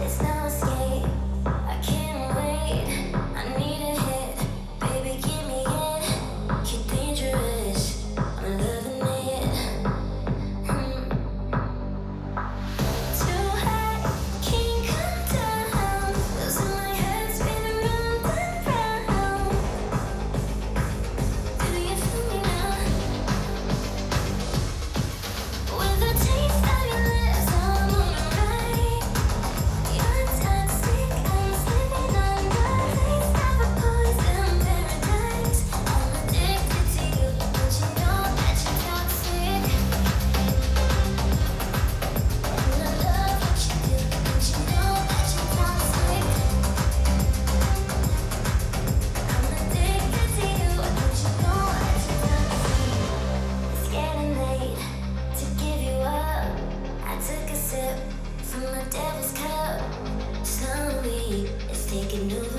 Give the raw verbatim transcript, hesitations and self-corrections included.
It's no escape. I can't wait. I need a hit. Baby, give me it. You're dangerous. I'm loving it. Hmm. Too high, can't come down. Losing my head, spinning round and round. Do you feel me now? With the taste of your lips, I'm on a ride. You're toxic, I'm sleeping under. Taste of a poison paradise. I'm addicted to you, but you know that you're toxic. And I love what you do, but you know that you're toxic. I'm addicted to you, but you know that you're toxic. It's getting late to give you up. I took a sip from the devil's cup. Slowly, it's taking over.